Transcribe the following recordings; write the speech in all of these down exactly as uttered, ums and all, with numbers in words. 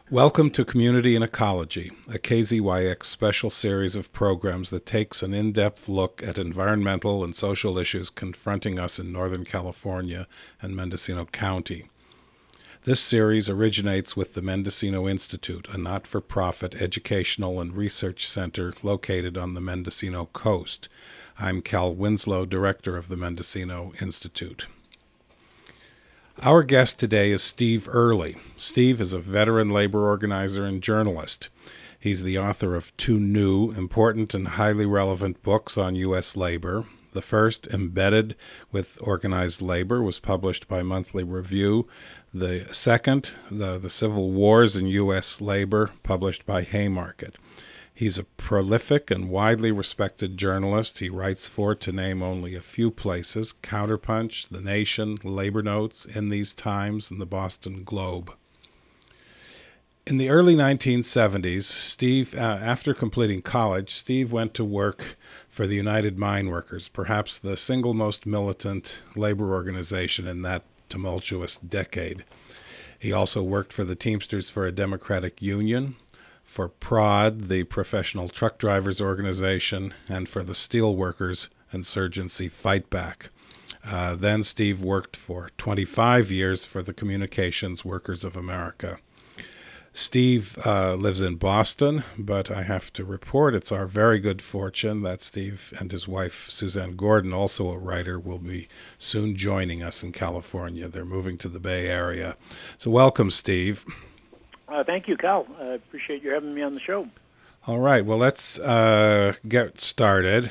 Welcome to Community and Ecology, a K Z Y X special series of programs that takes an in-depth look at environmental and social issues confronting us in Northern California and Mendocino County. This series originates with the Mendocino Institute, a not-for-profit educational and research center located on the Mendocino coast. I'm Cal Winslow, director of the Mendocino Institute. Our guest today is Steve Early. Steve is a veteran labor organizer and journalist. He's the author of two new, important, and highly relevant books on U S labor. The first, Embedded with Organized Labor, was published by Monthly Review. The second, The, the Civil Wars in U S Labor, published by Haymarket. He's a prolific and widely respected journalist. He writes for, to name only a few places, Counterpunch, The Nation, Labor Notes, In These Times, and the Boston Globe. In the early nineteen seventies, Steve, uh, after completing college, Steve went to work for the United Mine Workers, perhaps the single most militant labor organization in that tumultuous decade. He also worked for the Teamsters for a Democratic Union, for PROD, the Professional Truck Drivers Organization, and for the Steelworkers Insurgency Fight Back. Uh, then Steve worked for twenty-five years for the Communications Workers of America. Steve uh, lives in Boston, but I have to report it's our very good fortune that Steve and his wife, Suzanne Gordon, also a writer, will be soon joining us in California. They're moving to the Bay Area. So welcome, Steve. Uh, thank you, Cal. I appreciate you having me on the show. All right. Well, let's uh, get started.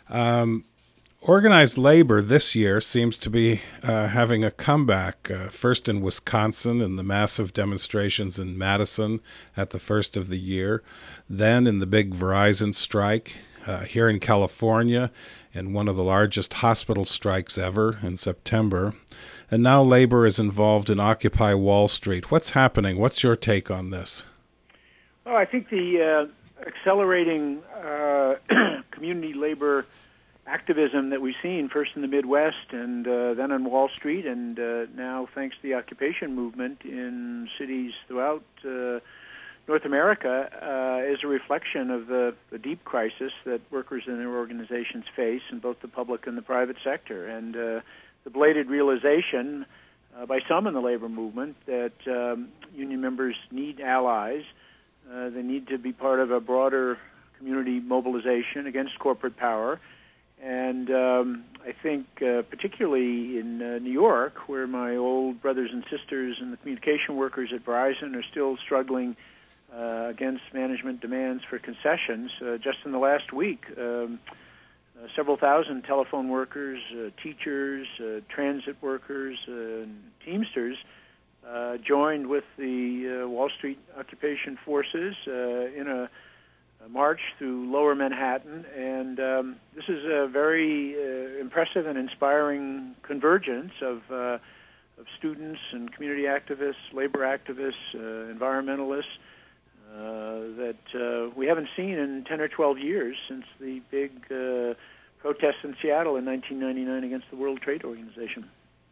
Um, organized labor this year seems to be uh, having a comeback, uh, first in Wisconsin in the massive demonstrations in Madison at the first of the year, then in the big Verizon strike, uh, here in California in one of the largest hospital strikes ever in September. And now labor is involved in Occupy Wall Street. What's happening? What's your take on this? Well, I think the uh, accelerating uh, community labor activism that we've seen, first in the Midwest and uh, then on Wall Street, and uh, now thanks to the occupation movement in cities throughout uh, North America, uh, is a reflection of the, the deep crisis that workers and their organizations face in both the public and the private sector. And uh, the belated realization uh, by some in the labor movement that um, union members need allies. Uh, they need to be part of a broader community mobilization against corporate power. And um, I think uh, particularly in uh, New York, where my old brothers and sisters and the communication workers at Verizon are still struggling uh, against management demands for concessions, uh, just in the last week, um, Uh, several thousand telephone workers, uh, teachers, uh, transit workers, uh, and Teamsters uh, joined with the uh, Wall Street occupation forces uh, in a, a march through lower Manhattan. And um, this is a very uh, impressive and inspiring convergence of, uh, of students and community activists, labor activists, uh, environmentalists, Uh, that uh, we haven't seen in ten or twelve years since the big uh, protests in Seattle in nineteen ninety-nine against the World Trade Organization.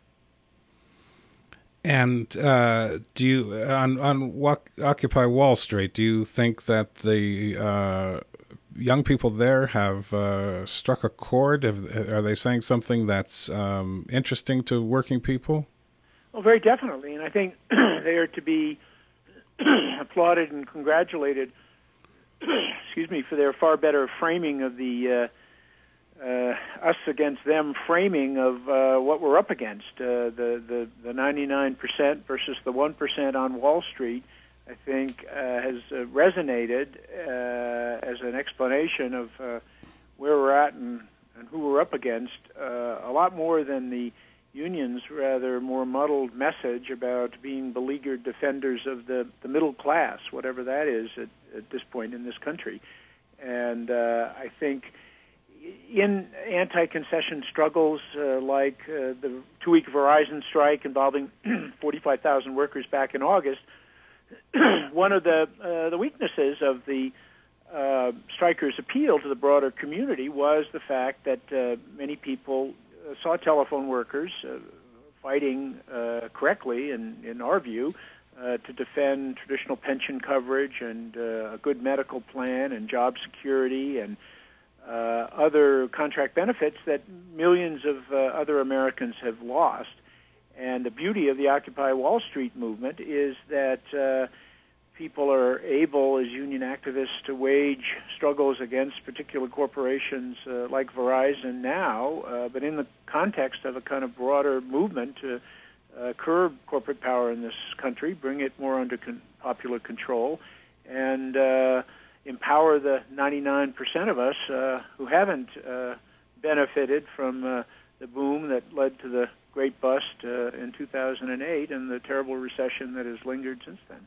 And uh, do you, on, on Occupy Wall Street, do you think that the uh, young people there have uh, struck a chord? Have, are they saying something that's um, interesting to working people? Well, very definitely. And I think they are to be applauded and congratulated, excuse me, for their far better framing of the uh, uh, us against them framing of uh, what we're up against. Uh, the, the, the ninety-nine percent versus the one percent on Wall Street, I think, uh, has uh, resonated uh, as an explanation of uh, where we're at and, and who we're up against, uh, a lot more than the unions' rather more muddled message about being beleaguered defenders of the, the middle class, whatever that is at, at this point in this country. And uh, I think in anti-concession struggles uh, like uh, the two-week Verizon strike involving forty-five thousand workers back in August, one of the, uh, the weaknesses of the uh, strikers' appeal to the broader community was the fact that uh, many people saw telephone workers uh, fighting uh, correctly, in, in our view, uh, to defend traditional pension coverage and uh, a good medical plan and job security and uh, other contract benefits that millions of uh, other Americans have lost. And the beauty of the Occupy Wall Street movement is that uh, people are able, as union activists, to wage struggles against particular corporations uh, like Verizon now, uh, but in the context of a kind of broader movement to uh, curb corporate power in this country, bring it more under con- popular control, and uh, empower the ninety-nine percent of us uh, who haven't uh, benefited from uh, the boom that led to the great bust uh, in two thousand eight and the terrible recession that has lingered since then.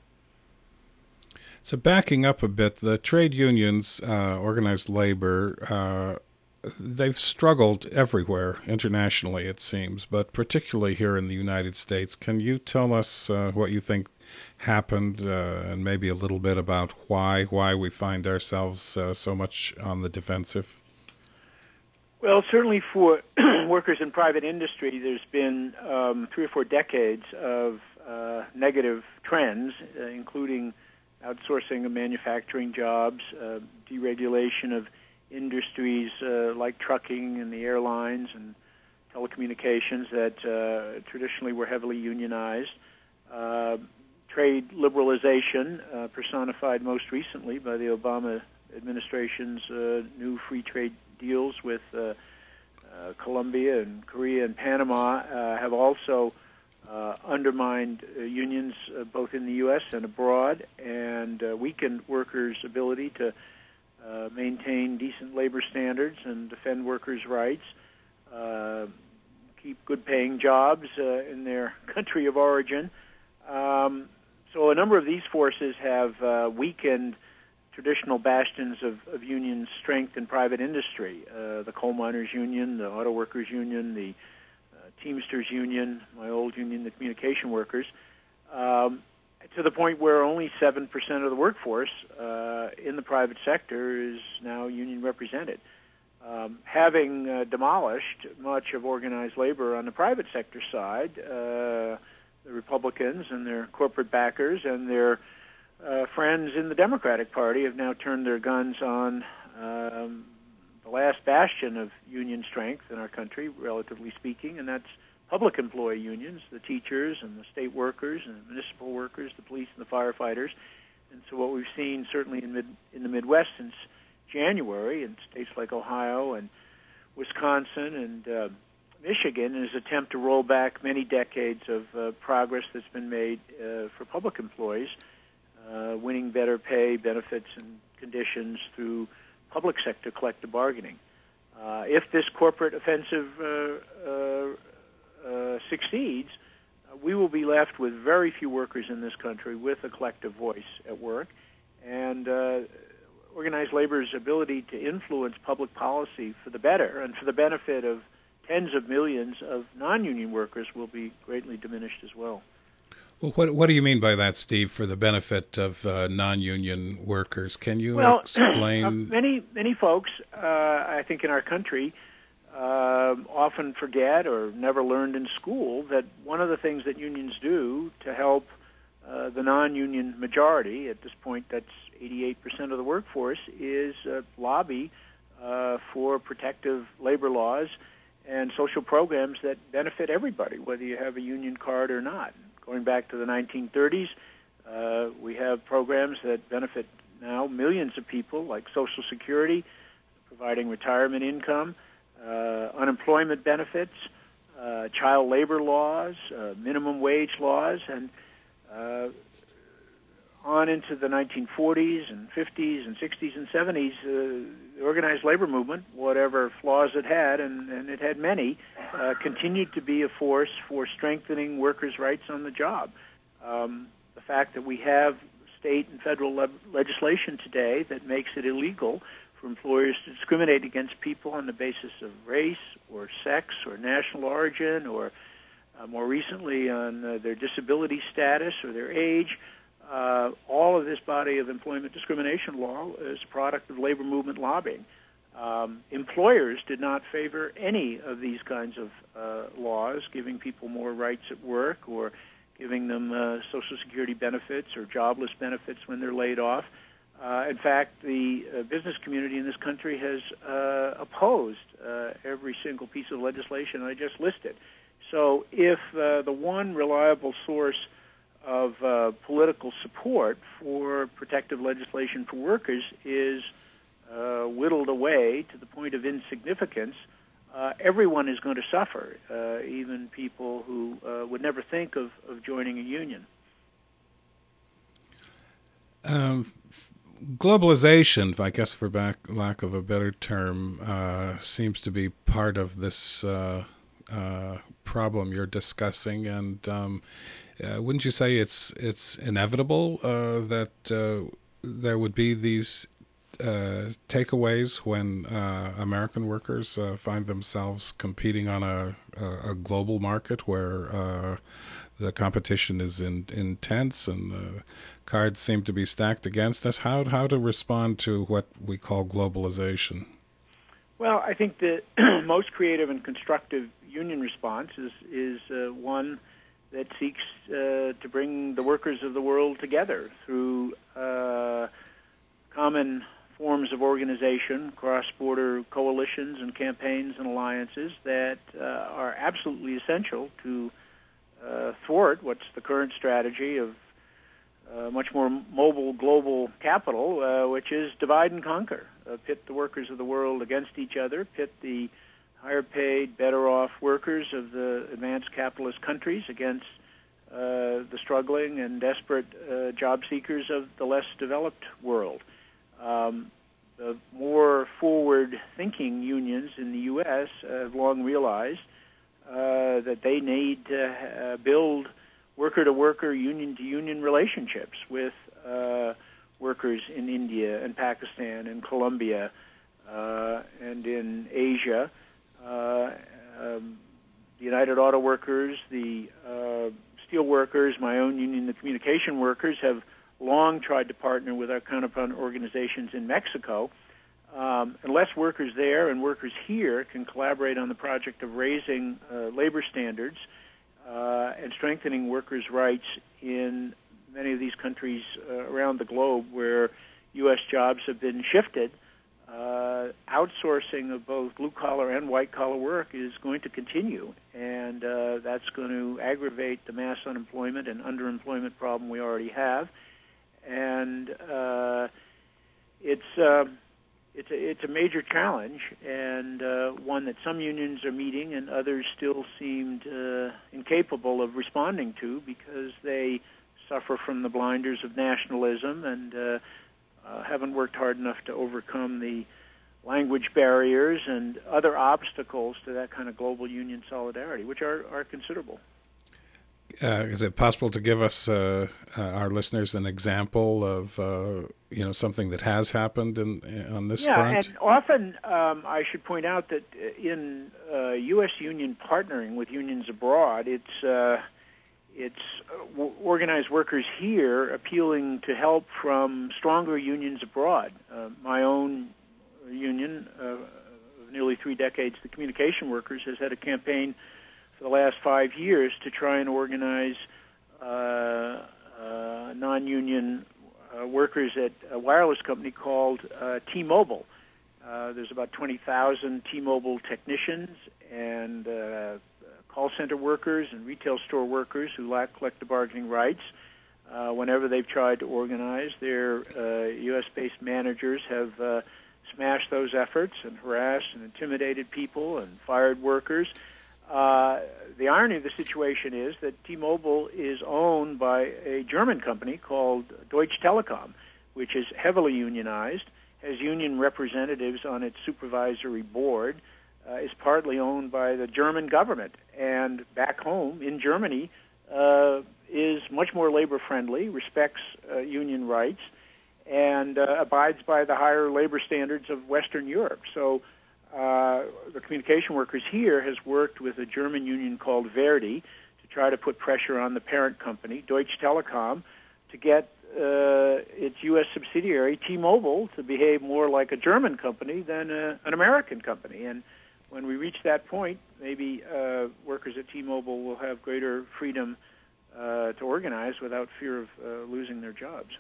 So backing up a bit, the trade unions, uh, organized labor, uh, they've struggled everywhere internationally, it seems, but particularly here in the United States. Can you tell us uh, what you think happened uh, and maybe a little bit about why, why we find ourselves uh, so much on the defensive? Well, certainly for workers in private industry, there's been um, three or four decades of uh, negative trends, uh, including outsourcing of manufacturing jobs, uh, deregulation of industries uh, like trucking and the airlines and telecommunications that uh, traditionally were heavily unionized, uh, trade liberalization, uh, personified most recently by the Obama administration's uh, new free trade deals with uh, uh, Colombia and Korea and Panama, uh, have also Uh, undermined uh, unions uh, both in the U S and abroad, and uh, weakened workers' ability to uh, maintain decent labor standards and defend workers' rights, uh, keep good-paying jobs uh, in their country of origin. Um, so a number of these forces have uh, weakened traditional bastions of, of union strength in private industry, uh, the coal miners' union, the auto workers' union, the Teamsters Union, my old union, the communication workers, um, to the point where only seven percent of the workforce uh, in the private sector is now union represented. Um, having uh, demolished much of organized labor on the private sector side, uh, the Republicans and their corporate backers and their uh, friends in the Democratic Party have now turned their guns on um, the last bastion of union strength in our country, relatively speaking, and that's public employee unions, the teachers and the state workers and the municipal workers, the police and the firefighters. And so what we've seen certainly in, mid, in the Midwest since January in states like Ohio and Wisconsin and uh, Michigan is an attempt to roll back many decades of uh, progress that's been made uh, for public employees, uh, winning better pay, benefits, and conditions through public sector collective bargaining. Uh, if this corporate offensive uh, uh, uh, succeeds, uh, we will be left with very few workers in this country with a collective voice at work, and uh, organized labor's ability to influence public policy for the better and for the benefit of tens of millions of non-union workers will be greatly diminished as well. Well, what what do you mean by that, Steve? For the benefit of uh, non-union workers, can you well, explain? Uh, many many folks, uh, I think, in our country, uh, often forget or never learned in school that one of the things that unions do to help uh, the non-union majority, at this point that's eighty-eight percent of the workforce, is uh, lobby uh, for protective labor laws and social programs that benefit everybody, whether you have a union card or not. Going back to the nineteen thirties, uh, we have programs that benefit now millions of people, like Social Security, providing retirement income, uh, unemployment benefits, uh, child labor laws, uh, minimum wage laws, and uh, on into the nineteen forties and fifties and sixties and seventies, uh, the organized labor movement, whatever flaws it had, and, and it had many, uh, continued to be a force for strengthening workers' rights on the job. Um, the fact that we have state and federal le- legislation today that makes it illegal for employers to discriminate against people on the basis of race or sex or national origin or uh, more recently on uh, their disability status or their age, Uh, all of this body of employment discrimination law is a product of labor movement lobbying. Um, employers did not favor any of these kinds of uh, laws, giving people more rights at work or giving them uh, Social Security benefits or jobless benefits when they're laid off. Uh, in fact, the uh, business community in this country has uh, opposed uh, every single piece of legislation I just listed. So if uh, the one reliable source of uh, political support for protective legislation for workers is uh, whittled away to the point of insignificance, uh, everyone is going to suffer, uh, even people who uh, would never think of, of joining a union. Um, globalization, I guess for back, lack of a better term, uh, seems to be part of this uh, uh, problem you're discussing, and um, Uh, wouldn't you say it's it's inevitable uh, that uh, there would be these uh, takeaways when uh, American workers uh, find themselves competing on a, a, a global market where uh, the competition is in, intense and the cards seem to be stacked against us? How how to respond to what we call globalization? Well, I think the most creative and constructive union response is is uh, one that seeks uh, to bring the workers of the world together through uh, common forms of organization, cross-border coalitions and campaigns and alliances that uh, are absolutely essential to uh, thwart what's the current strategy of uh, much more mobile global capital, uh, which is divide and conquer, uh, pit the workers of the world against each other, pit the higher-paid, better-off workers of the advanced capitalist countries against uh, the struggling and desperate uh, job seekers of the less developed world. Um, the more forward-thinking unions in the U S have long realized uh, that they need to uh, build worker-to-worker, union-to-union relationships with uh, workers in India and Pakistan and Colombia uh, and in Asia. Uh, um, the United Auto Workers, the uh, steel workers, my own union, the communication workers, have long tried to partner with our counterpart organizations in Mexico. Um, unless workers there and workers here can collaborate on the project of raising uh, labor standards uh, and strengthening workers' rights in many of these countries uh, around the globe where U S jobs have been shifted, Uh, outsourcing of both blue-collar and white-collar work is going to continue, and uh, that's going to aggravate the mass unemployment and underemployment problem we already have. And uh, it's uh, it's a, it's a major challenge, and uh, one that some unions are meeting and others still seemed uh, incapable of responding to because they suffer from the blinders of nationalism and uh, Uh, haven't worked hard enough to overcome the language barriers and other obstacles to that kind of global union solidarity, which are, are considerable. Uh, is it possible to give us, uh, uh, our listeners, an example of uh, you know something that has happened in, in on this yeah, front? Yeah, and often um, I should point out that in uh, U S union partnering with unions abroad, it's uh, It's organized workers here appealing to help from stronger unions abroad. Uh, my own union uh, of nearly three decades, the communication workers, has had a campaign for the last five years to try and organize uh, uh, non-union uh, workers at a wireless company called uh, T-Mobile. Uh, there's about twenty thousand T-Mobile technicians and uh, call center workers and retail store workers who lack collective bargaining rights. Uh, whenever they've tried to organize, their uh, U S-based managers have uh, smashed those efforts and harassed and intimidated people and fired workers. Uh, the irony of the situation is that T-Mobile is owned by a German company called Deutsche Telekom, which is heavily unionized, has union representatives on its supervisory board, Uh, is partly owned by the German government, and back home in Germany uh, is much more labor-friendly, respects uh, union rights, and uh, abides by the higher labor standards of Western Europe. So uh, the communication workers here has worked with a German union called Verdi to try to put pressure on the parent company, Deutsche Telekom, to get uh, its U S subsidiary, T-Mobile, to behave more like a German company than a, an American company. And when we reach that point, maybe uh, workers at T-Mobile will have greater freedom uh, to organize without fear of uh, losing their jobs.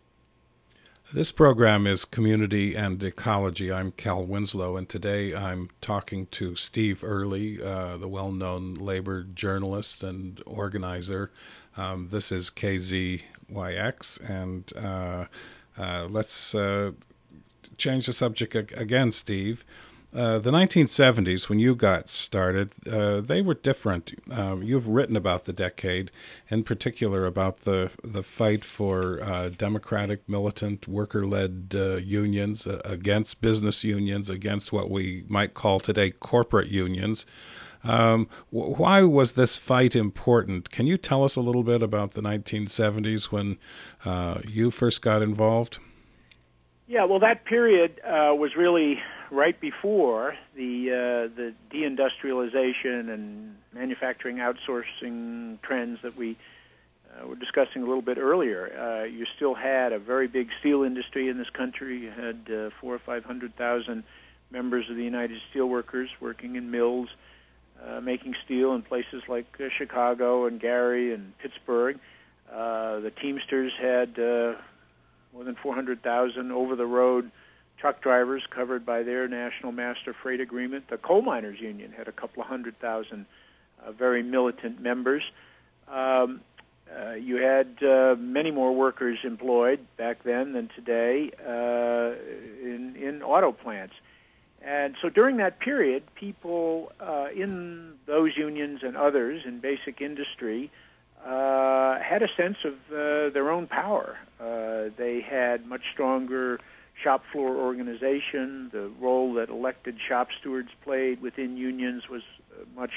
This program is Community and Ecology. I'm Cal Winslow, and today I'm talking to Steve Early, uh, the well-known labor journalist and organizer. Um, this is K Z Y X, and uh, uh, let's uh, change the subject again, Steve. Uh, the nineteen seventies, when you got started, uh, they were different. Um, you've written about the decade, in particular about the the fight for uh, democratic, militant, worker-led uh, unions uh, against business unions, against what we might call today corporate unions. Um, wh- why was this fight important? Can you tell us a little bit about the nineteen seventies when uh, you first got involved? Yeah, well, that period uh, was really right before the uh, the deindustrialization and manufacturing outsourcing trends that we uh, were discussing a little bit earlier. Uh, you still had a very big steel industry in this country. You had uh, four or five hundred thousand members of the United Steelworkers working in mills, uh, making steel in places like uh, Chicago and Gary and Pittsburgh. Uh, the Teamsters had uh, more than four hundred thousand over-the-road truck drivers covered by their National Master Freight Agreement. The Coal Miners Union had a couple of hundred thousand uh, very militant members. Um, uh, you had uh, many more workers employed back then than today uh, in, in auto plants. And so during that period, people uh, in those unions and others in basic industry uh, had a sense of uh, their own power. Uh, they had much stronger shop floor organization. The role that elected shop stewards played within unions was uh, much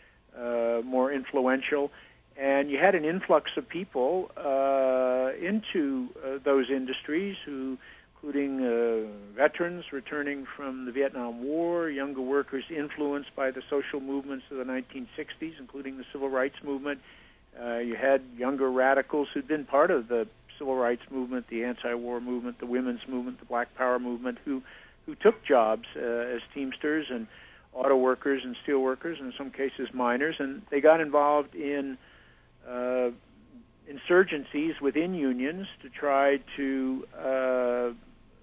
uh, more influential. And you had an influx of people uh, into uh, those industries, who, including uh, veterans returning from the Vietnam War, younger workers influenced by the social movements of the nineteen sixties, including the Civil Rights Movement. Uh, you had younger radicals who'd been part of the Civil Rights Movement, the anti-war movement, the women's movement, the Black Power movement, who who took jobs uh, as Teamsters and auto workers and steel workers, and in some cases miners, and they got involved in uh, insurgencies within unions to try to uh,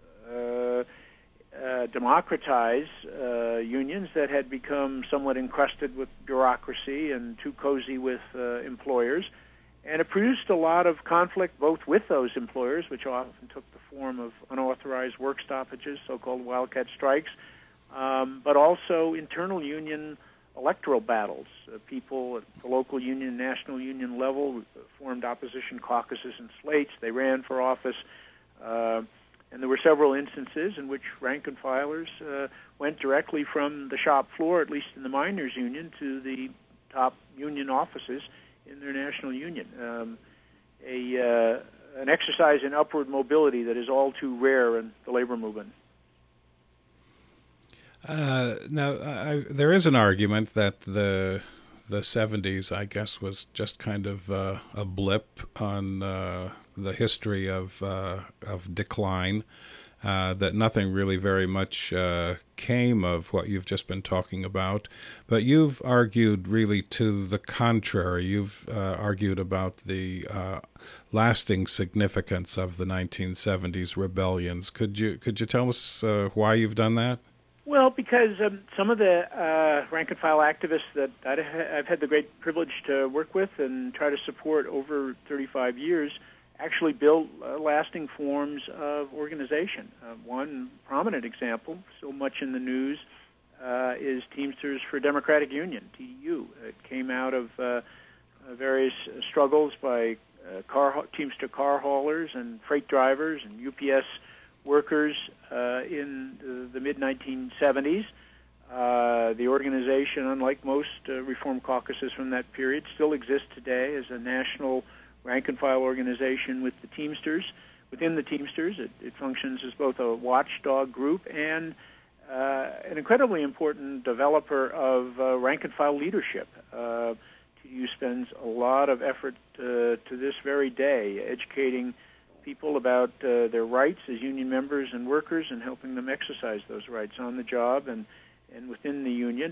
uh, uh, democratize uh, unions that had become somewhat encrusted with bureaucracy and too cozy with uh, employers. And it produced a lot of conflict both with those employers, which often took the form of unauthorized work stoppages, so-called wildcat strikes, um, but also internal union electoral battles. Uh, people at the local union, national union level formed opposition caucuses and slates. They ran for office, uh, and there were several instances in which rank and filers uh, went directly from the shop floor, at least in the miners' union, to the top union offices in their national union. Um, a uh, an exercise in upward mobility that is all too rare in the labor movement. Uh, now, I, there is an argument that the the seventies, I guess, was just kind of uh, a blip on uh, the history of uh, of decline. Uh, that nothing really very much uh, came of what you've just been talking about. But you've argued really to the contrary. You've uh, argued about the uh, lasting significance of the nineteen seventies rebellions. Could you could you tell us uh, why you've done that? Well, because um, some of the uh, rank-and-file activists that I've had the great privilege to work with and try to support over thirty-five years actually built uh, lasting forms of organization. Uh, one prominent example, so much in the news, uh, is Teamsters for Democratic Union, T D U. It came out of uh, uh, various struggles by uh, car Teamster car haulers and freight drivers and U P S workers uh, in the, the mid nineteen seventies. Uh, the organization, unlike most uh, reform caucuses from that period, still exists today as a national rank-and-file organization with the Teamsters. Within the Teamsters, it, it functions as both a watchdog group and uh, an incredibly important developer of uh, rank-and-file leadership. Uh, T D U spends a lot of effort uh, to this very day educating people about uh, their rights as union members and workers and helping them exercise those rights on the job and, and within the union.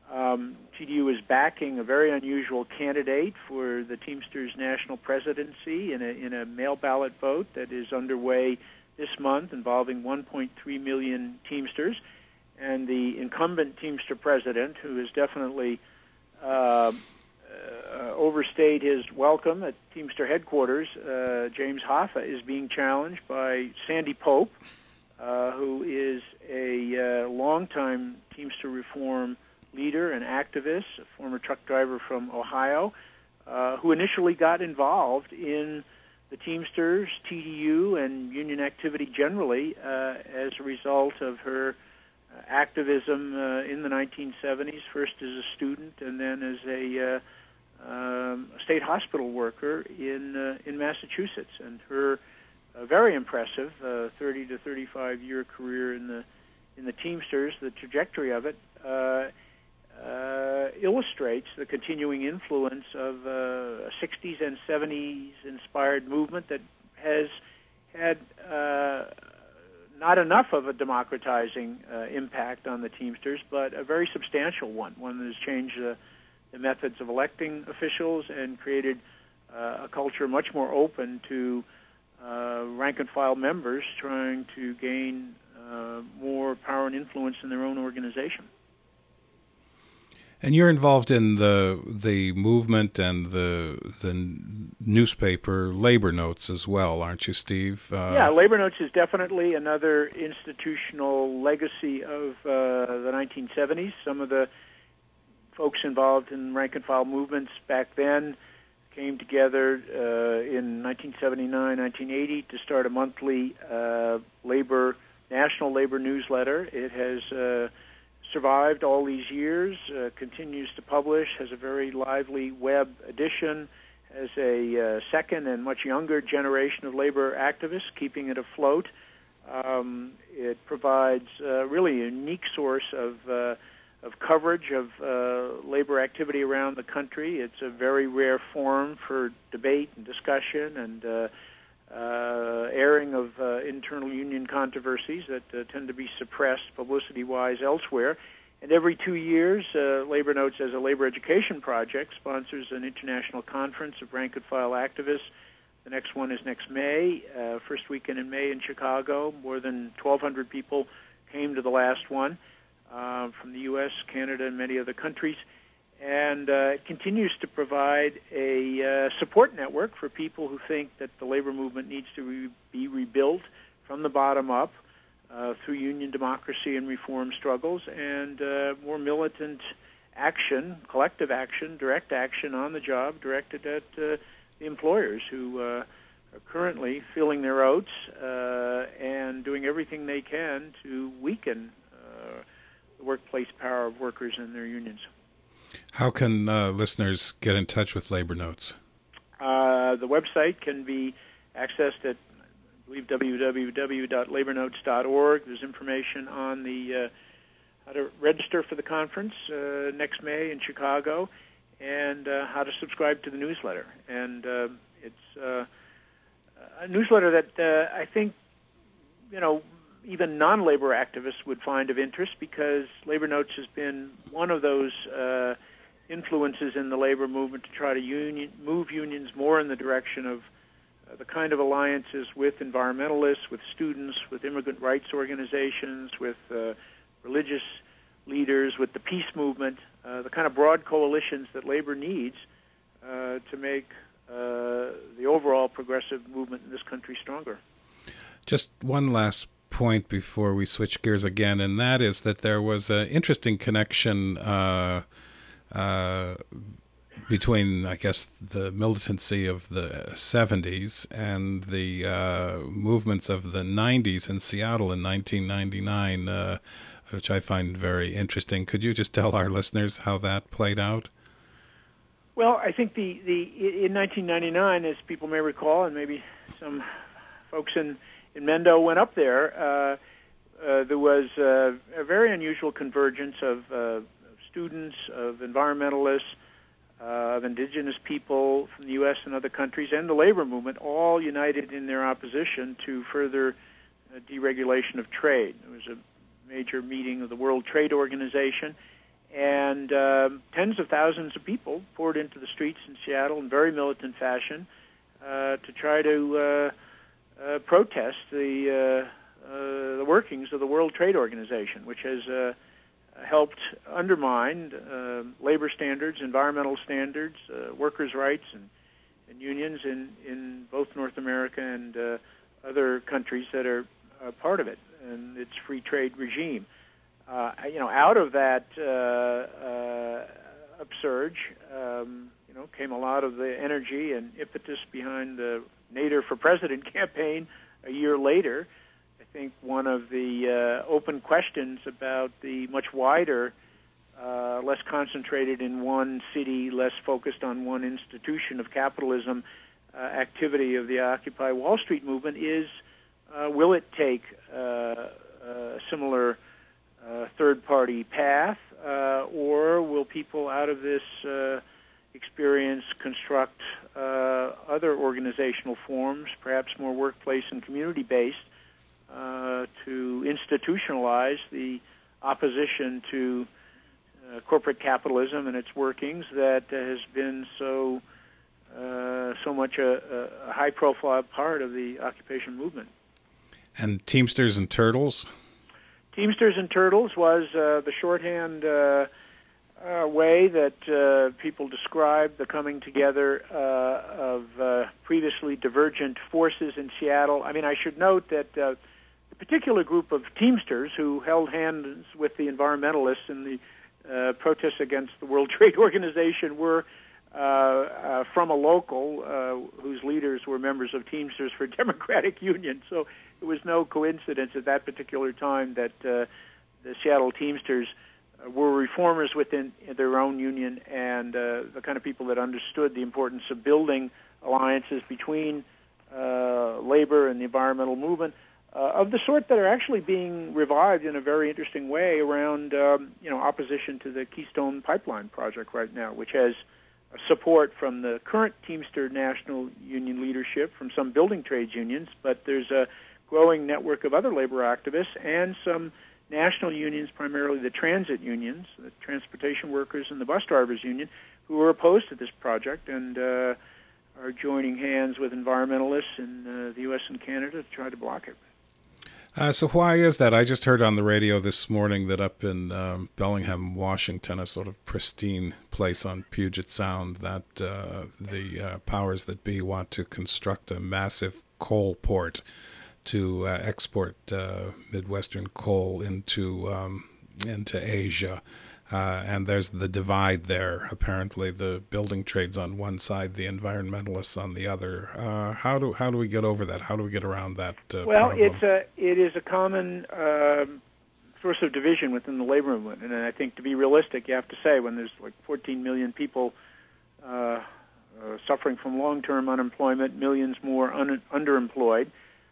Um, T D U is backing a very unusual candidate for the Teamsters national presidency in a, in a mail ballot vote that is underway this month involving one point three million Teamsters. And the incumbent Teamster president, who has definitely uh, uh, overstayed his welcome at Teamster headquarters, uh, James Hoffa, is being challenged by Sandy Pope, uh, who is a uh, longtime Teamster reform leader and activist, a former truck driver from Ohio, uh, who initially got involved in the Teamsters, T D U, and union activity generally uh, as a result of her uh, activism uh, in the nineteen seventies, first as a student and then as a uh, um, state hospital worker in uh, in Massachusetts. And her uh, very impressive uh, thirty to thirty-five year career in the in the Teamsters, the trajectory of it, uh, Uh, illustrates the continuing influence of uh, a sixties and seventies inspired movement that has had uh, not enough of a democratizing uh, impact on the Teamsters, but a very substantial one, one that has changed uh, the methods of electing officials and created uh, a culture much more open to uh, rank-and-file members trying to gain uh, more power and influence in their own organization. And you're involved in the the movement and the the newspaper Labor Notes as well, aren't you, Steve? Uh, yeah, Labor Notes is definitely another institutional legacy of uh, the nineteen seventies. Some of the folks involved in rank-and-file movements back then came together uh, in nineteen seventy-nine, nineteen eighty to start a monthly uh, labor national labor newsletter. It has uh, survived all these years, uh, continues to publish, has a very lively web edition, has a uh, second and much younger generation of labor activists keeping it afloat. Um, it provides uh, really a unique source of uh, of coverage of uh, labor activity around the country. It's a very rare forum for debate and discussion and uh, uh, airing of uh, internal union controversies that uh, tend to be suppressed publicity-wise elsewhere. And every two years, uh, Labor Notes, as a labor education project, sponsors an international conference of rank-and-file activists. The next one is next May, uh, first weekend in May in Chicago. More than twelve hundred people came to the last one uh, from the U S, Canada, and many other countries. And uh, it continues to provide a uh, support network for people who think that the labor movement needs to re- be rebuilt from the bottom up uh, through union democracy and reform struggles and uh, more militant action, collective action, direct action on the job directed at uh, the employers who uh, are currently filling their oats uh, and doing everything they can to weaken uh, the workplace power of workers and their unions. How can uh, listeners get in touch with Labor Notes? Uh, the website can be accessed at, I believe, w w w dot labor notes dot org. There's information on the uh, how to register for the conference uh, next May in Chicago and uh, how to subscribe to the newsletter. And uh, it's uh, a newsletter that uh, I think, you know, even non-labor activists would find of interest because Labor Notes has been one of those uh, influences in the labor movement to try to union, move unions more in the direction of uh, the kind of alliances with environmentalists, with students, with immigrant rights organizations, with uh, religious leaders, with the peace movement, uh, the kind of broad coalitions that labor needs uh, to make uh, the overall progressive movement in this country stronger. Just one last point before we switch gears again, and that is that there was an interesting connection uh, uh, between, I guess, the militancy of the seventies and the uh, movements of the nineties in Seattle in nineteen ninety-nine, uh, which I find very interesting. Could you just tell our listeners how that played out? Well, I think the, the in nineteen ninety-nine, as people may recall, and maybe some folks in in Mendo went up there, uh, uh, there was uh, a very unusual convergence of uh, students, of environmentalists, uh, of indigenous people from the U S and other countries, and the labor movement, all united in their opposition to further uh, deregulation of trade. There was a major meeting of the World Trade Organization, And um, tens of thousands of people poured into the streets in Seattle in very militant fashion uh, to try to uh, uh, protest the, uh, uh, the workings of the World Trade Organization, which has uh, helped undermine uh, labor standards, environmental standards, uh, workers' rights, and, and unions in, in both North America and uh, other countries that are uh, part of it and its free trade regime. Uh, you know, out of that uh, uh, upsurge, um, you know, came a lot of the energy and impetus behind the Nader for President campaign a year later. I think one of the uh, open questions about the much wider, uh, less concentrated in one city, less focused on one institution of capitalism uh, activity of the Occupy Wall Street movement is, uh, will it take uh, a similar Uh, third-party path, uh, or will people out of this uh, experience construct uh, other organizational forms, perhaps more workplace and community-based, uh, to institutionalize the opposition to uh, corporate capitalism and its workings that uh, has been so uh, so much a, a high-profile part of the occupation movement. And Teamsters and Turtles? Teamsters and Turtles was uh, the shorthand uh, uh, way that uh, people described the coming together uh, of uh, previously divergent forces in Seattle. I mean, I should note that uh, the particular group of Teamsters who held hands with the environmentalists in the uh, protests against the World Trade Organization were uh, uh, from a local uh, whose leaders were members of Teamsters for Democratic Union. So it was no coincidence at that particular time that uh, the Seattle Teamsters uh, were reformers within their own union and uh, the kind of people that understood the importance of building alliances between uh, labor and the environmental movement, uh, of the sort that are actually being revived in a very interesting way around, um, you know, opposition to the Keystone Pipeline project right now, which has support from the current Teamster National Union leadership, from some building trades unions, but there's a growing network of other labor activists and some national unions, primarily the transit unions, the transportation workers and the bus drivers union, who are opposed to this project and uh, are joining hands with environmentalists in uh, the U S and Canada to try to block it. Uh, so why is that? I just heard on the radio this morning that up in um, Bellingham, Washington, a sort of pristine place on Puget Sound, that uh, the uh, powers that be want to construct a massive coal port to uh, export uh, Midwestern coal into um, into Asia. Uh, and there's the divide there. Apparently, the building trades on one side, the environmentalists on the other. Uh, how do how do we get over that? How do we get around that uh, well, problem? it's a it is a common uh, source of division within the labor movement, and I think to be realistic, you have to say when there's like fourteen million people uh, uh, suffering from long-term unemployment, millions more un- underemployed.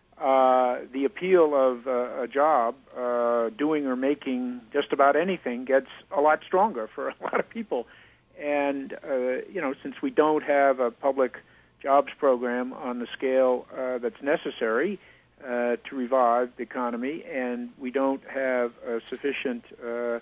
Uh, the appeal of uh, a job, uh, doing or making just about anything, gets a lot stronger for a lot of people. And, uh, you know, since we don't have a public jobs program on the scale uh, that's necessary uh, to revive the economy, and we don't have a sufficient uh,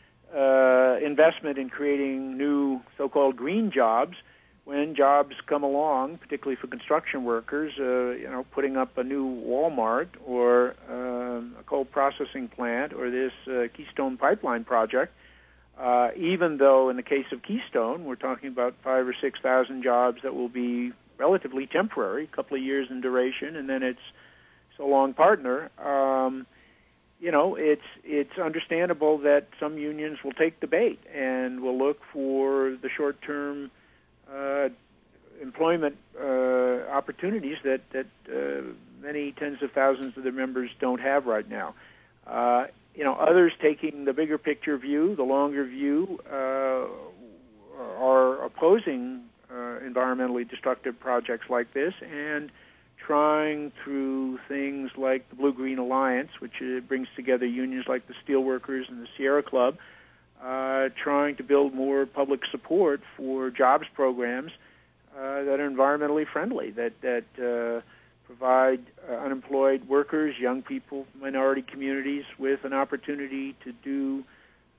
uh, investment in creating new so-called green jobs, when jobs come along, particularly for construction workers, uh, you know, putting up a new Walmart or um, a coal processing plant or this uh, Keystone Pipeline project, uh, even though in the case of Keystone, we're talking about five or six thousand jobs that will be relatively temporary, a couple of years in duration, and then it's so long partner. Um, you know, it's it's understandable that some unions will take the bait and will look for the short-term Uh, employment uh, opportunities that, that uh, many tens of thousands of their members don't have right now. Uh, you know, others taking the bigger picture view, the longer view, uh, are opposing uh, environmentally destructive projects like this and trying through things like the Blue-Green Alliance, which uh, brings together unions like the Steelworkers and the Sierra Club, Uh, trying to build more public support for jobs programs uh, that are environmentally friendly, that that uh, provide uh, unemployed workers, young people, minority communities with an opportunity to do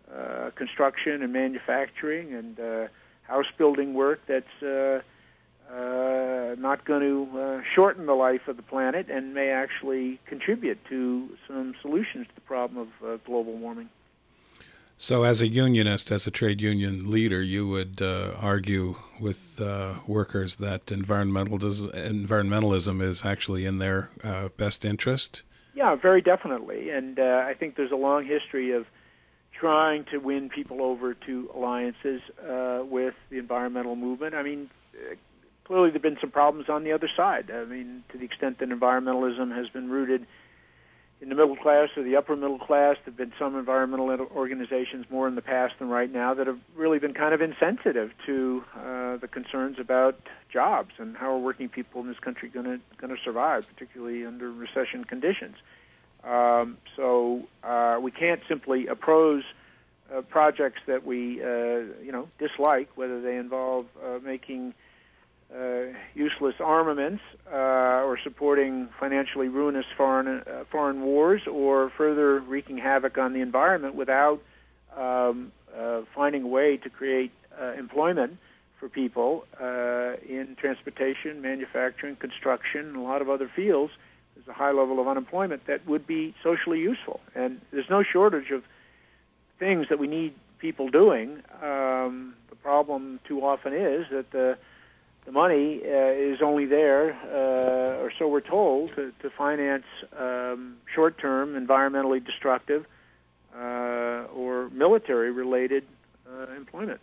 uh, construction and manufacturing and uh, house building work that's uh, uh, not going to uh, shorten the life of the planet and may actually contribute to some solutions to the problem of uh, global warming. So as a unionist, as a trade union leader, you would uh, argue with uh, workers that environmental environmentalism is actually in their uh, best interest? Yeah, very definitely. And uh, I think there's a long history of trying to win people over to alliances uh, with the environmental movement. I mean, uh, clearly there have been some problems on the other side. I mean, to the extent that environmentalism has been rooted in the middle class or the upper middle class, there have been some environmental organizations more in the past than right now that have really been kind of insensitive to uh, the concerns about jobs and how are working people in this country going to going to survive, particularly under recession conditions. Um, so uh, we can't simply oppose uh, projects that we, uh, you know, dislike, whether they involve uh, making uh, useless armaments uh, or supporting financially ruinous foreign uh, foreign wars or further wreaking havoc on the environment without um, uh, finding a way to create uh, employment for people uh, in transportation, manufacturing, construction, and a lot of other fields. There's a high level of unemployment that would be socially useful. And there's no shortage of things that we need people doing. Um, the problem too often is that the, the money uh, is only there, uh, or so we're told, to, to finance um, short-term, environmentally destructive uh, or military-related uh, employment.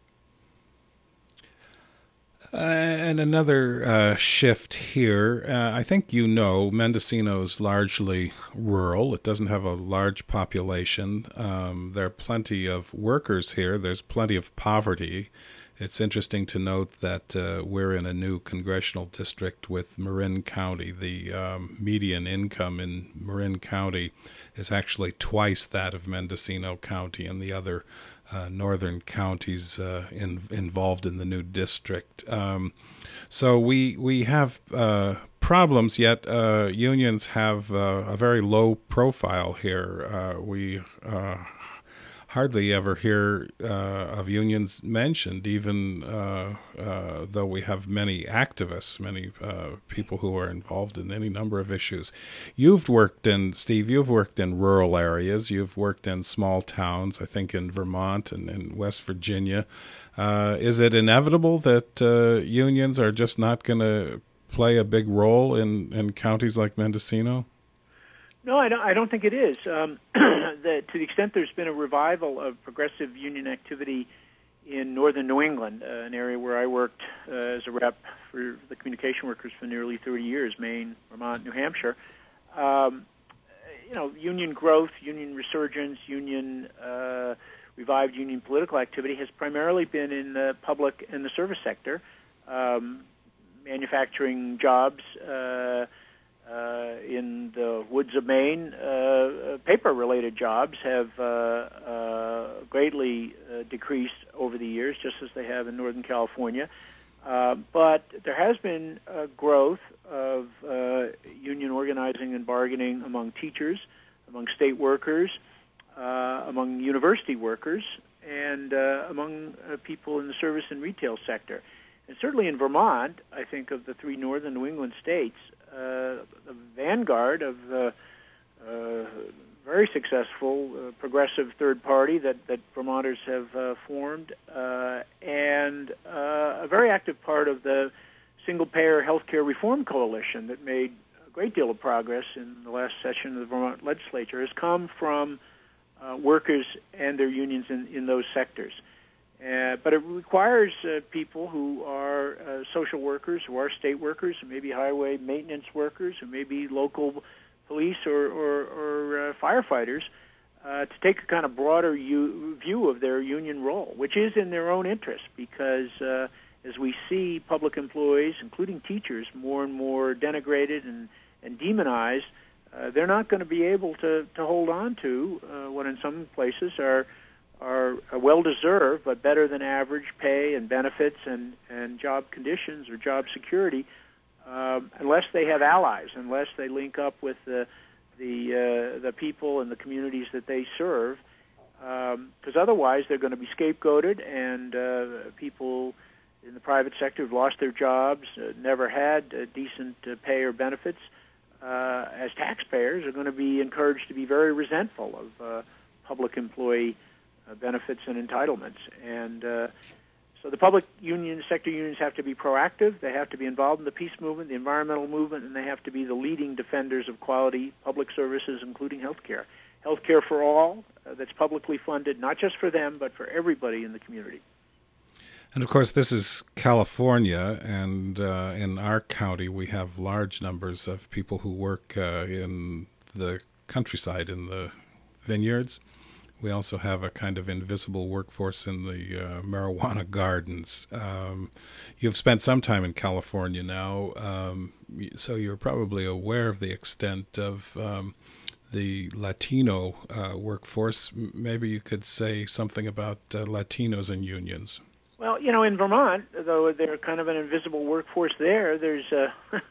Uh, and another uh, shift here, uh, I think you know Mendocino's largely rural. It doesn't have a large population. Um, there are plenty of workers here. There's plenty of poverty. It's interesting to note that uh, we're in a new congressional district with Marin County. The um, median income in Marin County is actually twice that of Mendocino County and the other Uh, northern counties uh, in, involved in the new district. Um, so we we have uh, problems, yet uh, unions have uh, a very low profile here. Uh, we uh, hardly ever hear uh, of unions mentioned, even uh, uh, though we have many activists, many uh, people who are involved in any number of issues. You've worked in, Steve, you've worked in rural areas. You've worked in small towns, I think in Vermont and in West Virginia. Uh, is it inevitable that uh, unions are just not going to play a big role in, in counties like Mendocino? No, I don't, I don't think it is. Um, the, to the extent there's been a revival of progressive union activity in northern New England, uh, an area where I worked uh, as a rep for the communication workers for nearly thirty years, Maine, Vermont, New Hampshire, um, you know, union growth, union resurgence, union uh, revived union political activity has primarily been in the public and the service sector, um, manufacturing jobs, uh, Uh, in the woods of Maine, uh, paper-related jobs have uh, uh, greatly uh, decreased over the years, just as they have in Northern California. Uh, but there has been uh, growth of uh, union organizing and bargaining among teachers, among state workers, uh, among university workers, and uh, among uh, people in the service and retail sector. And certainly in Vermont, I think of the three northern New England states, Uh, the vanguard of the uh, very successful uh, progressive third party that, that Vermonters have uh, formed, uh, and uh, a very active part of the single-payer healthcare reform coalition that made a great deal of progress in the last session of the Vermont legislature has come from uh, workers and their unions in, in those sectors. Uh, but it requires uh, people who are uh, social workers, who are state workers, who may be highway maintenance workers, who may be local police or, or, or uh, firefighters, uh, to take a kind of broader u- view of their union role, which is in their own interest, because uh, as we see public employees, including teachers, more and more denigrated and, and demonized, uh, they're not going to be able to, to hold on to uh, what in some places are are well-deserved but better than average pay and benefits and, and job conditions or job security, um, unless they have allies, unless they link up with the the, uh, the people and the communities that they serve. because um, otherwise they're going to be scapegoated, and uh, people in the private sector who've lost their jobs, uh, never had uh, decent uh, pay or benefits, uh, as taxpayers are going to be encouraged to be very resentful of uh, public employee uh, benefits and entitlements. And uh, so the public union sector unions have to be proactive. They have to be involved in the peace movement, the environmental movement, and they have to be the leading defenders of quality public services, including health care. Health care for all, uh, that's publicly funded, not just for them, but for everybody in the community. And of course, this is California, and uh, in our county, we have large numbers of people who work uh, in the countryside, in the vineyards. We also have a kind of invisible workforce in the uh, marijuana gardens. Um, you've spent some time in California now, um, so you're probably aware of the extent of um, the Latino uh, workforce. Maybe you could say something about uh, Latinos and unions. Well, you know, in Vermont, though they're kind of an invisible workforce there, there's uh,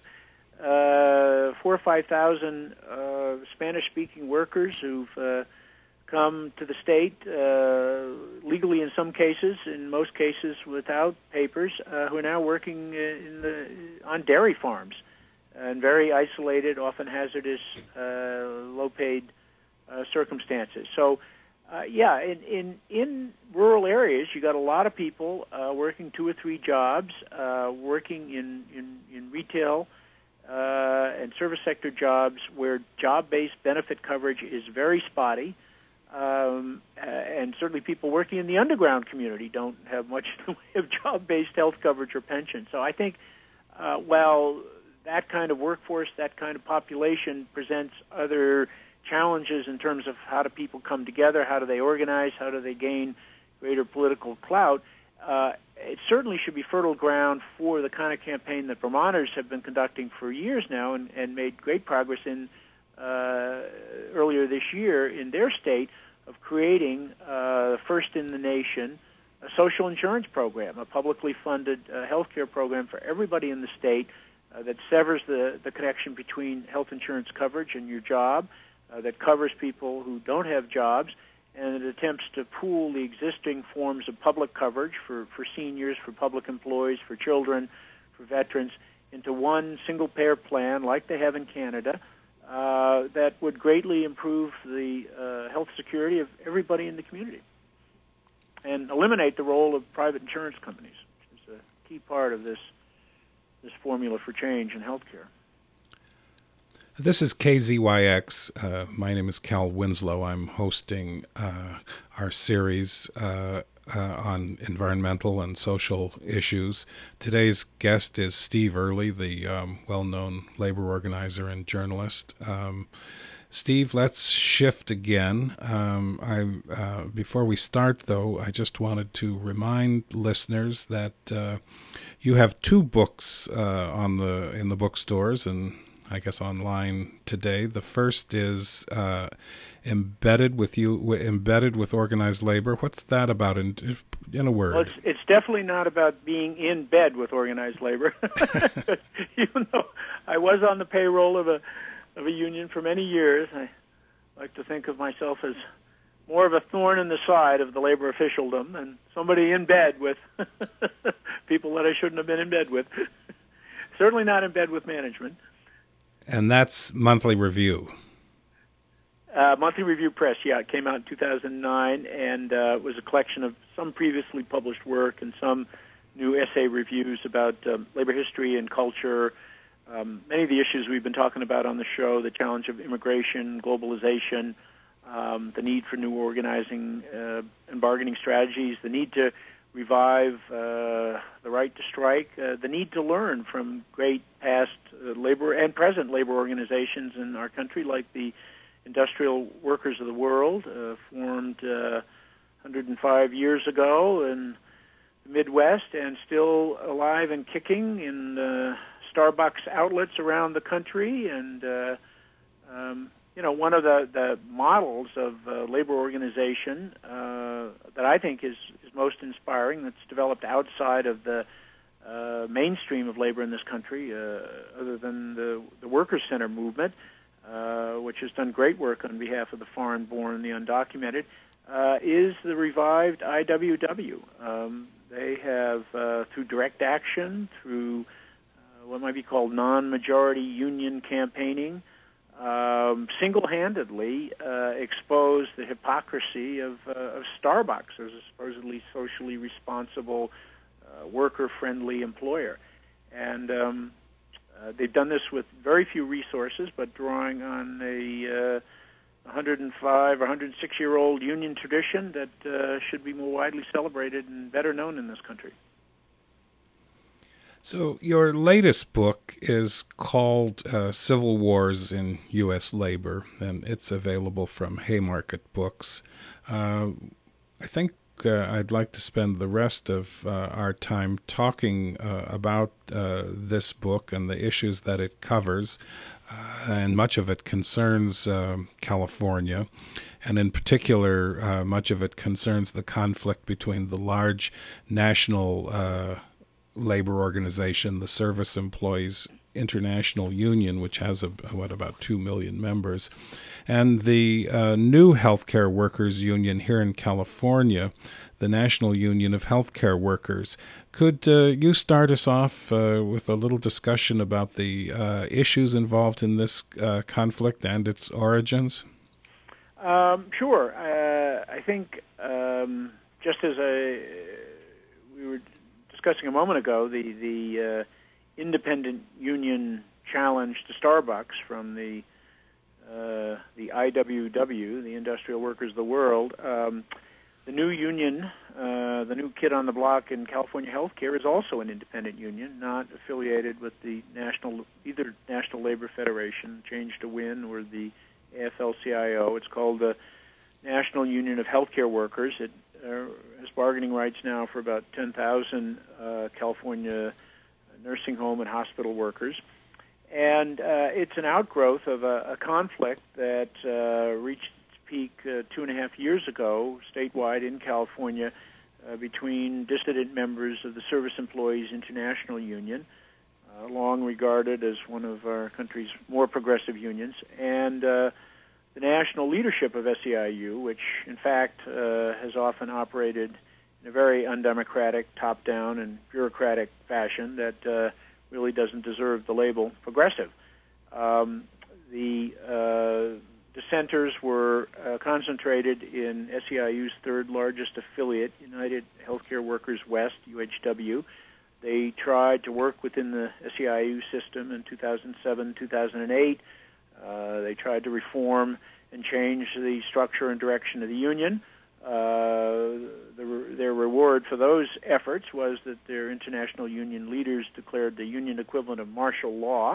uh, four or five thousand uh, Spanish-speaking workers who've uh, come to the state uh, legally in some cases, in most cases without papers, uh, who are now working in the on dairy farms in very isolated, often hazardous, uh, low-paid uh, circumstances. So. Uh, yeah, in, in in rural areas, you got a lot of people uh, working two or three jobs, uh, working in in, in retail uh, and service sector jobs where job-based benefit coverage is very spotty, um, uh, and certainly people working in the underground community don't have much in the way of job-based health coverage or pension. So I think, uh, while that kind of workforce, that kind of population presents other challenges in terms of how do people come together, how do they organize, how do they gain greater political clout, uh, it certainly should be fertile ground for the kind of campaign that Vermonters have been conducting for years now and, and made great progress in uh, earlier this year in their state of creating uh, first in the nation a social insurance program, a publicly funded uh, health care program for everybody in the state uh, that severs the, the connection between health insurance coverage and your job, Uh, that covers people who don't have jobs, and it attempts to pool the existing forms of public coverage for, for seniors, for public employees, for children, for veterans, into one single-payer plan like they have in Canada uh, that would greatly improve the uh, health security of everybody in the community and eliminate the role of private insurance companies, which is a key part of this, this formula for change in health care. This is K Z Y X. Uh, my name is Cal Winslow. I'm hosting uh, our series uh, uh, on environmental and social issues. Today's guest is Steve Early, the um, well-known labor organizer and journalist. Um, Steve, let's shift again. Um, I, uh, before we start, though, I just wanted to remind listeners that uh, you have two books uh, on the in the bookstores and I guess online today. The first is uh, embedded with you, embedded with organized labor. What's that about in in a word? Well, it's, it's definitely not about being in bed with organized labor. Even though I was on the payroll of a of a union for many years, I like to think of myself as more of a thorn in the side of the labor officialdom and somebody in bed with people that I shouldn't have been in bed with. Certainly not in bed with management. And that's Monthly Review. Uh, Monthly Review Press, yeah. It came out in two thousand nine, and uh, it was a collection of some previously published work and some new essay reviews about um, labor history and culture, um, many of the issues we've been talking about on the show, the challenge of immigration, globalization, um, the need for new organizing uh, and bargaining strategies, the need to revive uh, the right to strike, uh, the need to learn from great past uh, labor and present labor organizations in our country, like the Industrial Workers of the World, uh, formed uh, one hundred five years ago in the Midwest and still alive and kicking in uh, Starbucks outlets around the country. And, uh, um, you know, one of the, the models of uh, labor organization uh, that I think is, is most inspiring, that's developed outside of the uh, mainstream of labor in this country, uh, other than the, the Workers' Center movement, uh, which has done great work on behalf of the foreign-born and the undocumented, uh, is the revived I W W. Um, they have, uh, through direct action, through uh, what might be called non-majority union campaigning, um, single-handedly uh, exposed the hypocrisy of, uh, of Starbucks as a supposedly socially responsible, uh, worker-friendly employer. And um, uh, they've done this with very few resources, but drawing on a uh, one hundred five or one hundred six year old union tradition that uh, should be more widely celebrated and better known in this country. So your latest book is called uh, Civil Wars in U S Labor, and it's available from Haymarket Books. Uh, I think uh, I'd like to spend the rest of uh, our time talking uh, about uh, this book and the issues that it covers, uh, and much of it concerns uh, California. And in particular, uh, much of it concerns the conflict between the large national uh labor organization, the Service Employees International Union, which has, a, what, about two million members, and the uh, new healthcare workers union here in California, the National Union of Healthcare Workers. Could uh, you start us off uh, with a little discussion about the uh, issues involved in this uh, conflict and its origins? Um, sure. Uh, I think um, just as a, we were discussing a moment ago, the the uh, independent union challenge to Starbucks from the uh, the I W W, the Industrial Workers of the World. Um, the new union, uh, the new kid on the block in California healthcare, is also an independent union, not affiliated with the national either National Labor Federation, Change to Win, or the A F L C I O. It's called the National Union of Healthcare Workers. It uh, has bargaining rights now for about ten thousand uh, California nursing home and hospital workers. And uh, it's an outgrowth of a, a conflict that uh, reached its peak uh, two and a half years ago statewide in California uh, between dissident members of the Service Employees International Union, uh, long regarded as one of our country's more progressive unions, and uh, the national leadership of S E I U, which in fact uh, has often operated in a very undemocratic, top-down, and bureaucratic fashion that uh, really doesn't deserve the label progressive. Um, the uh, dissenters were uh, concentrated in S E I U's third largest affiliate, United Healthcare Workers West, U H W. They tried to work within the S E I U system in two thousand seven, two thousand eight. Uh, they tried to reform and change the structure and direction of the union. Uh, the, their reward for those efforts was that their international union leaders declared the union equivalent of martial law,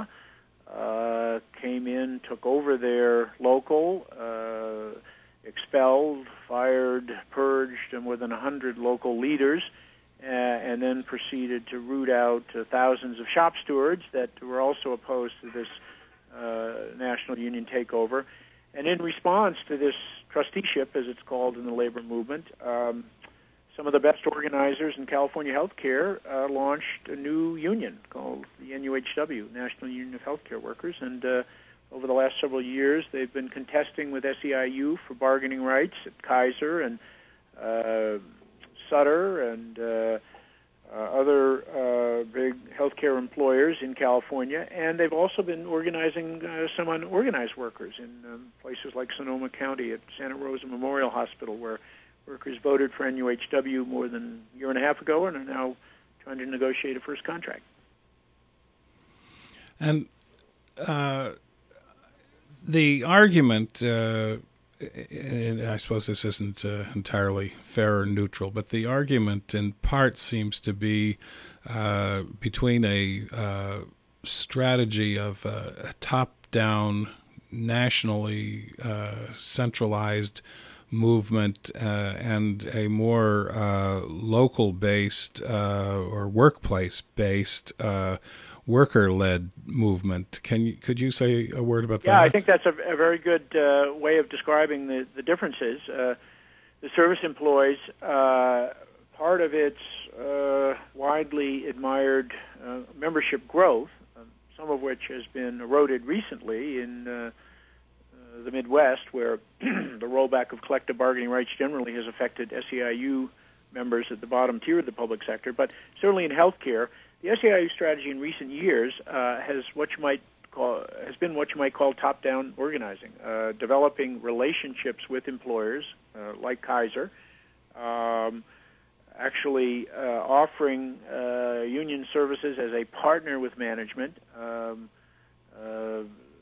uh, came in, took over their local, uh, expelled, fired, purged more than one hundred local leaders, uh, and then proceeded to root out uh, thousands of shop stewards that were also opposed to this Uh, national union takeover. And in response to this trusteeship, as it's called in the labor movement, um, some of the best organizers in California healthcare uh, launched a new union called the N U H W, National Union of Healthcare Workers. And uh, over the last several years, they've been contesting with S E I U for bargaining rights at Kaiser and uh, Sutter and uh, Uh, other uh, big healthcare employers in California, and they've also been organizing uh, some unorganized workers in um, places like Sonoma County at Santa Rosa Memorial Hospital, where workers voted for N U H W more than a year and a half ago and are now trying to negotiate a first contract. And uh, the argument, uh, I suppose this isn't uh, entirely fair or neutral, but the argument in part seems to be uh, between a uh, strategy of uh, a top-down, nationally uh, centralized movement uh, and a more uh, local-based uh, or workplace-based uh, worker-led movement. Can you could you say a word about yeah, that? Yeah, I think that's a, a very good uh, way of describing the, the differences. Uh, the service employees, uh, part of its uh, widely admired uh, membership growth, uh, some of which has been eroded recently in uh, uh, the Midwest, where the rollback of collective bargaining rights generally has affected S E I U members at the bottom tier of the public sector. But certainly in healthcare, the S E I U strategy in recent years uh, has what you might call has been what you might call top-down organizing, uh, developing relationships with employers uh, like Kaiser, um, actually uh, offering uh, union services as a partner with management. Um, uh,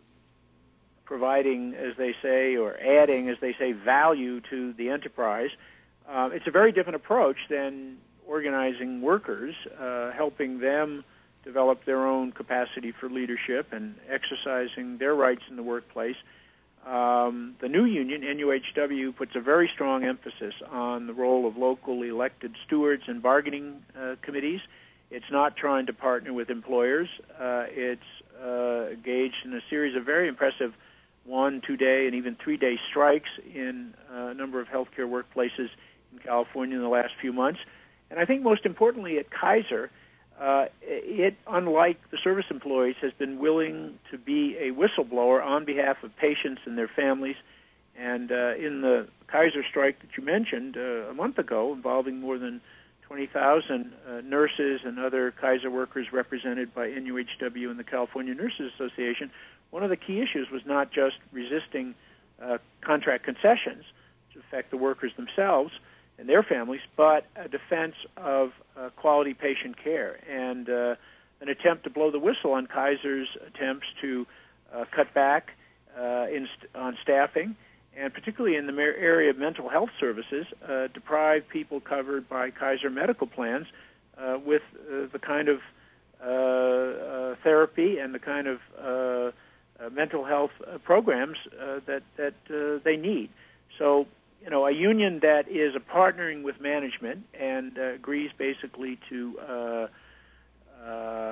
providing, as they say, or adding, as they say, value to the enterprise. Uh, it's a very different approach than organizing workers, uh, helping them develop their own capacity for leadership and exercising their rights in the workplace. Um, the new union, N U H W, puts a very strong emphasis on the role of locally elected stewards and bargaining uh, committees. It's not trying to partner with employers. Uh, it's uh, engaged in a series of very impressive one, two-day, and even three-day strikes in a number of healthcare workplaces in California in the last few months. And I think most importantly at Kaiser, uh, it, unlike the service employees, has been willing to be a whistleblower on behalf of patients and their families. And uh, in the Kaiser strike that you mentioned uh, a month ago, involving more than twenty thousand uh, nurses and other Kaiser workers represented by N U H W and the California Nurses Association, one of the key issues was not just resisting uh, contract concessions to affect the workers themselves and their families, but a defense of uh, quality patient care and uh, an attempt to blow the whistle on Kaiser's attempts to uh, cut back uh, in st- on staffing, and particularly in the area of mental health services, uh, deprive people covered by Kaiser medical plans uh, with uh, the kind of uh, uh, therapy and the kind of uh, uh, mental health uh, programs uh, that that uh, they need. So, you know, a union that is a partnering with management and uh, agrees basically to uh, uh,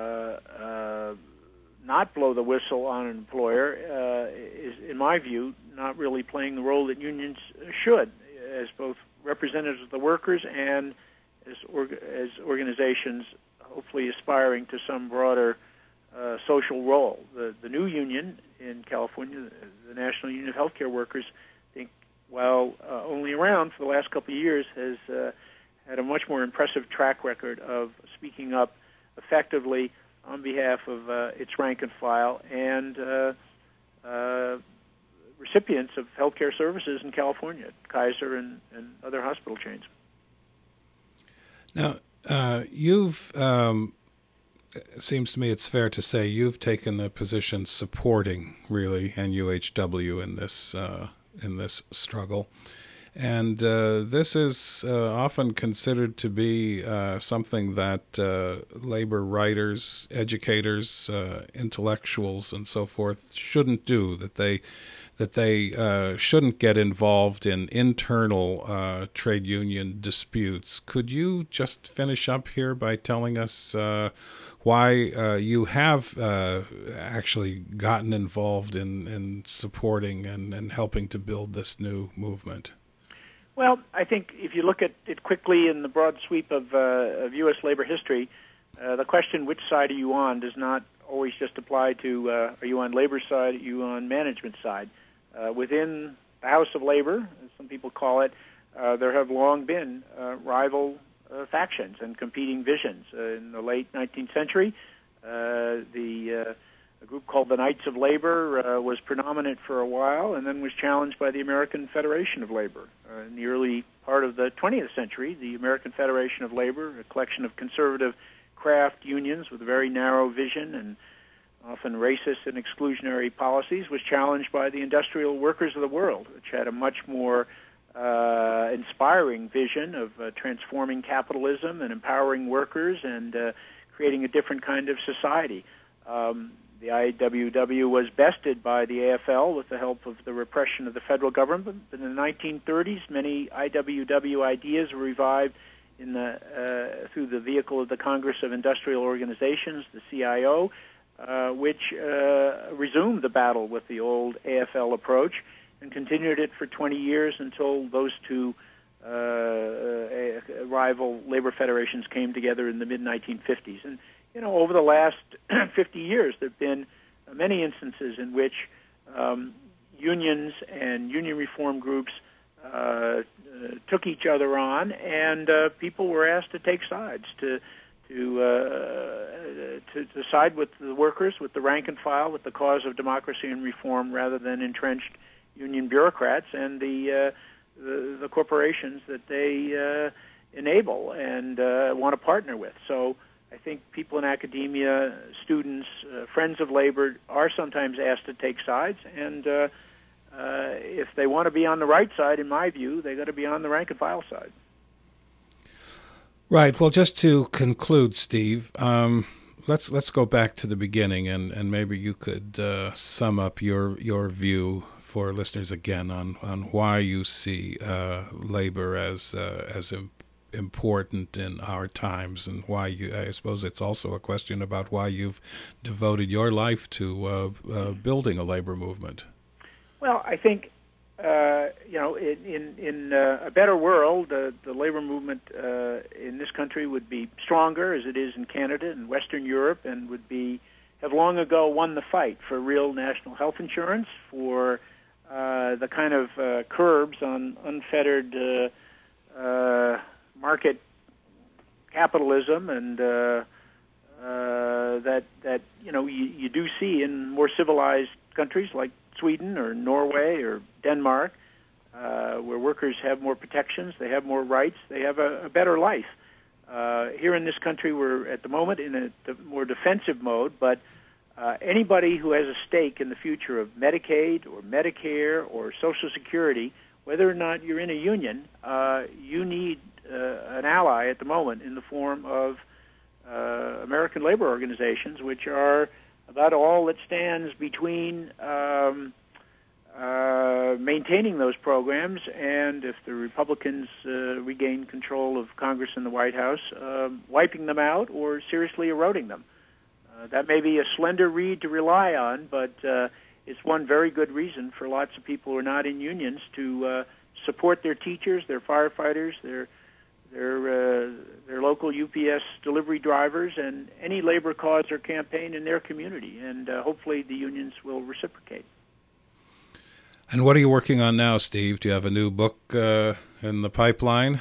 uh, not blow the whistle on an employer uh, is, in my view, not really playing the role that unions should, as both representatives of the workers and as, org- as organizations hopefully aspiring to some broader uh, social role. The, the new union in California, the National Union of Healthcare Workers, I think, while uh, only around for the last couple of years, has uh, had a much more impressive track record of speaking up effectively on behalf of uh, its rank and file and uh, uh, recipients of healthcare services in California, Kaiser and, and other hospital chains. Now, uh, you've, um, it seems to me it's fair to say you've taken a position supporting, really, N U H W in this uh, in this struggle. And uh, this is uh, often considered to be uh, something that uh, labor writers, educators, uh, intellectuals, and so forth shouldn't do, that they that they uh, shouldn't get involved in internal uh, trade union disputes. Could you just finish up here by telling us uh, why uh, you have uh, actually gotten involved in, in supporting and, and helping to build this new movement? Well, I think if you look at it quickly in the broad sweep of, uh, of U S labor history, uh, the question, which side are you on, does not always just apply to, uh, are you on labor side, are you on management side? Uh, within the House of Labor, as some people call it, uh, there have long been uh, rival uh, factions and competing visions. Uh, in the late nineteenth century, uh, the uh, a group called the Knights of Labor uh, was predominant for a while and then was challenged by the American Federation of Labor. Uh, in the early part of the twentieth century, the American Federation of Labor, a collection of conservative craft unions with a very narrow vision and often racist and exclusionary policies, was challenged by the industrial workers of the world, which had a much more uh, inspiring vision of uh, transforming capitalism and empowering workers and uh, creating a different kind of society. Um, The I W W was bested by the A F L with the help of the repression of the federal government. But in the nineteen thirties, many I W W ideas were revived in the, uh, through the vehicle of the Congress of Industrial Organizations, the C I O, uh, which uh, resumed the battle with the old A F L approach and continued it for twenty years until those two uh, uh, rival labor federations came together in the mid nineteen fifties. And you know, over the last fifty years, there have been many instances in which um, unions and union reform groups uh, uh, took each other on, and uh, people were asked to take sides, to to, uh, to to side with the workers, with the rank and file, with the cause of democracy and reform, rather than entrenched union bureaucrats and the uh, the, the corporations that they uh, enable and uh, want to partner with. So I think people in academia, students, uh, friends of labor are sometimes asked to take sides, and uh, uh, if they want to be on the right side, in my view, they got to be on the rank and file side. Right. Well, just to conclude, Steve, um, let's let's go back to the beginning, and, and maybe you could uh, sum up your your view for listeners again on, on why you see uh, labor as uh, as im- important in our times, and why you. I suppose it's also a question about why you've devoted your life to uh, uh, building a labor movement. Well, I think. Uh, you know, in in, in uh, a better world, uh, the labor movement uh, in this country would be stronger, as it is in Canada and Western Europe, and would be have long ago won the fight for real national health insurance, for uh, the kind of uh, curbs on unfettered uh, uh, market capitalism, and uh, uh, that that you know you, you do see in more civilized countries like Sweden or Norway or Denmark, uh, where workers have more protections, they have more rights, they have a, a better life. Uh, here in this country, we're at the moment in a de- more defensive mode, but uh, anybody who has a stake in the future of Medicaid or Medicare or Social Security, whether or not you're in a union, uh, you need uh, an ally at the moment in the form of uh, American labor organizations, which are about all that stands between um, uh, maintaining those programs and, if the Republicans uh, regain control of Congress and the White House, uh, wiping them out or seriously eroding them. Uh, that may be a slender reed to rely on, but uh, it's one very good reason for lots of people who are not in unions to uh, support their teachers, their firefighters, their their uh, their local U P S delivery drivers, and any labor cause or campaign in their community. And uh, hopefully the unions will reciprocate. And what are you working on now, Steve? Do you have a new book uh, in the pipeline?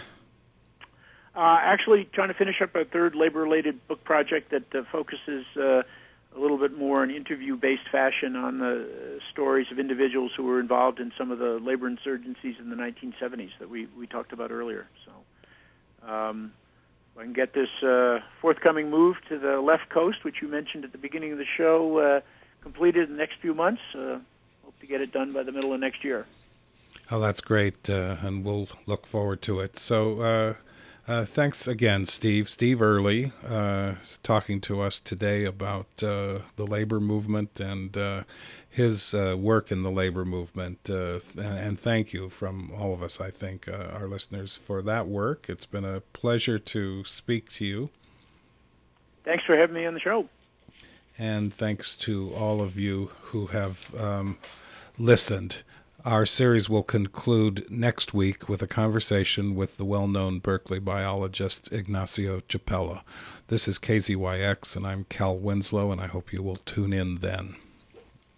Uh, actually, trying to finish up a third labor-related book project that uh, focuses uh, a little bit more in interview-based fashion on the stories of individuals who were involved in some of the labor insurgencies in the nineteen seventies that we, we talked about earlier. So. Um, if I can get this uh, forthcoming move to the left coast, which you mentioned at the beginning of the show, uh, completed in the next few months, uh, hope to get it done by the middle of next year. Oh, that's great, uh, and we'll look forward to it. So uh, uh, thanks again, Steve. Steve Early, uh, talking to us today about uh, the labor movement and uh, his uh, work in the labor movement. Uh, and thank you from all of us, I think, uh, our listeners, for that work. It's been a pleasure to speak to you. Thanks for having me on the show. And thanks to all of you who have um, listened. Our series will conclude next week with a conversation with the well-known Berkeley biologist Ignacio Chapela. This is K Z Y X, and I'm Cal Winslow, and I hope you will tune in then.